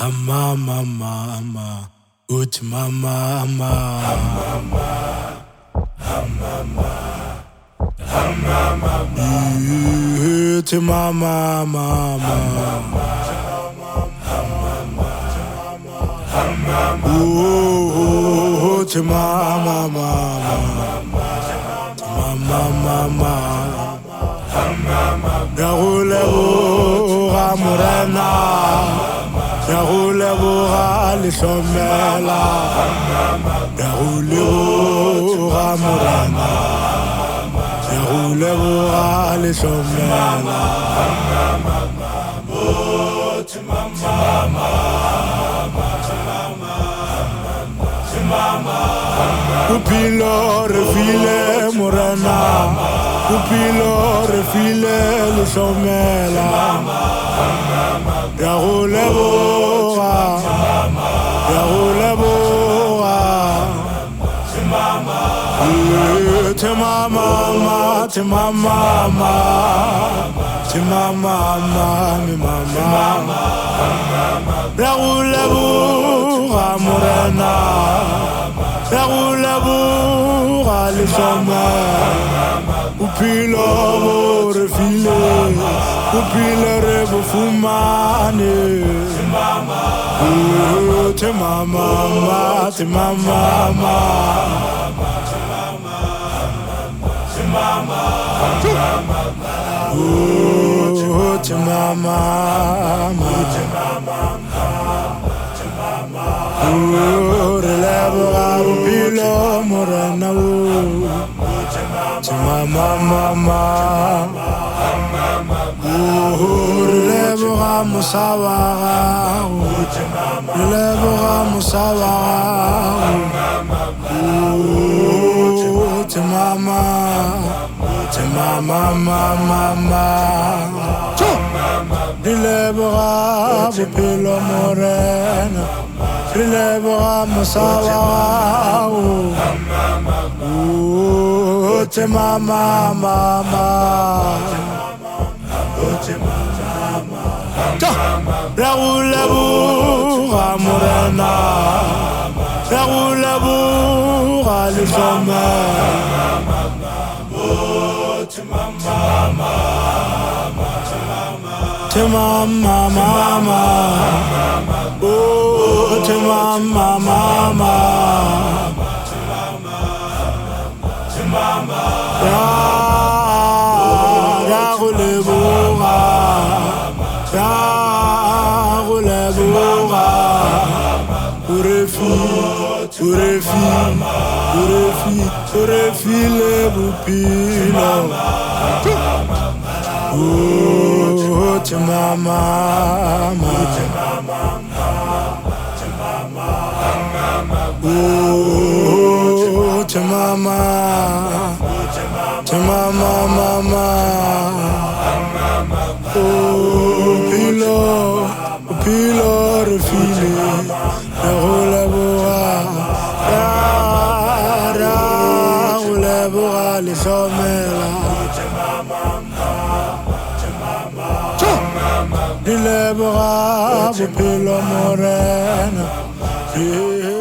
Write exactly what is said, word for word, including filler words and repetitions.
mama mama uthi mama mama uthi mama mama uthi mama mama mama ya gole boga morena ya gole boga lehlomela ya gole boga morena ya gole boga lehlomela uthi mama Kupilo refile morena Kupilo refile lehlomela ya go leboga ya go leboga te mama te mama te mama mi mama ya go leboga morena ya go leboga lehlomela Upilo refile Upilo rebufumane Te mama Te mama Te mama Te mama Releva upilo morena Mama mama Relèvera Moussawara Relèvera Moussawara Te mama Te mama mama Relèvera Bupilo Morena Relèvera Moussawara Te mama mama Te mama La roule bourra morena La roule bourra les hommes Te mama Te mama mama Oh te mama mama Ya, ya roule bourra Ya roule bourra Ourefi, ourefi, ourefi, ourefi le boupilo Oh, te mama, Oh, te mama Te mama mama Oh pilo pilo refile La roule bourra Ya ya roule bourra les hommes Il est bravo pilo morena